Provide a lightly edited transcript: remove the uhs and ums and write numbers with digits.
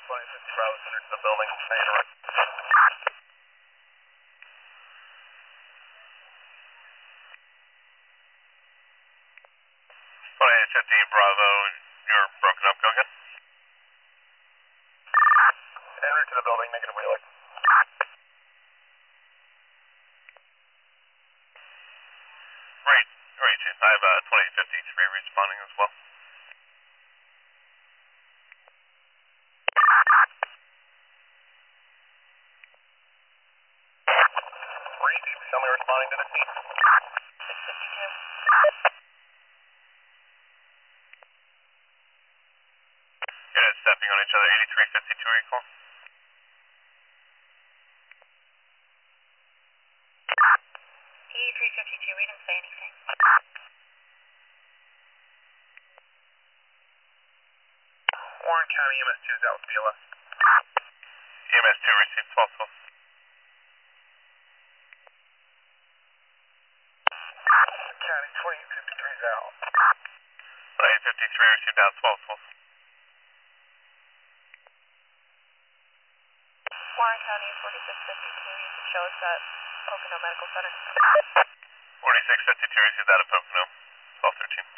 2050 Bravo Center to the building, staying right. Bravo, and you're broken up. Go again. Enter to the building, negative wheeler. Right, Chief. I have 2053 responding as well. Chief, tell me responding to the scene. 652. Units stepping on each other, 8352 recall. 8352, we didn't say anything. Warren County EMS 2 is out with BLS. EMS 2 received 1212. County 2053 is out. 2053 received out 1212. Warren County 4652, you can show us at Pocono Medical Center. 4652 received out of Pocono, 1213.